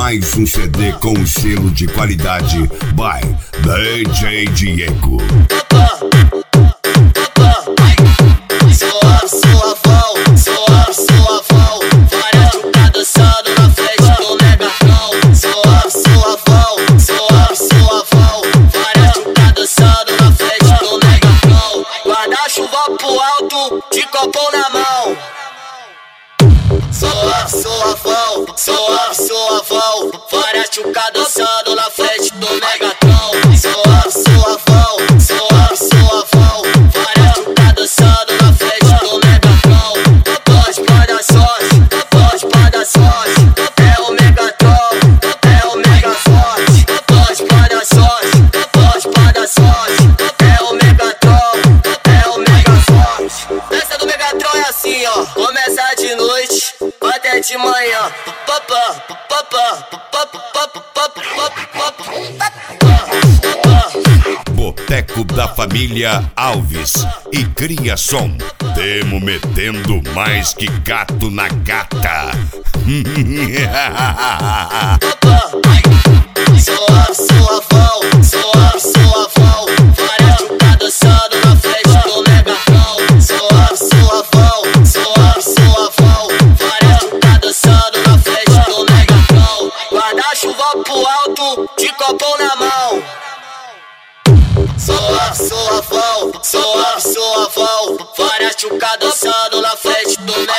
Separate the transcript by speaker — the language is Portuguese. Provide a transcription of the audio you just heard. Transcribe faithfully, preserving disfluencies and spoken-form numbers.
Speaker 1: mais um C D com o selo de qualidade by D J Diego.
Speaker 2: Suave, suavão, suave, suavão. Várias chucas dançando na frente do Megatron. Suave, suavão, suave, suavão. Várias chucas dançando na frente do Megatron. Guarda-chuva pro alto, de copão na mão. Suave, suavão, suave, suavão. Várias chucas dançando na frente do Megatron. Suave, suavão, suave, suavão. Várias chucas dançando na frente do Megatron. Pode pra dar sorte, pode pra dar sorte. É o Megatron, é o Mega Forte. Pode pra dar sorte, pode pra dar sorte. É o Megatron, é o Mega Forte. Festa do Megatron é assim, ó. Começa de noite até de manhã. Papá, papá, papá, papá, papá.
Speaker 1: Boteco da Família Alves e Criação. Temo metendo mais que gato na gata.
Speaker 2: Suave, suavão, suave, suavão. Várias chucas dançando na frente do Megatron. Suave, suavão, suave, suavão. Várias chucas dançando na frente do Megatron. Guarda-chuva pro alto, de copão na mão. Suave, suavão, suave, suavão. Várias chucas dançando na frente do Megatron.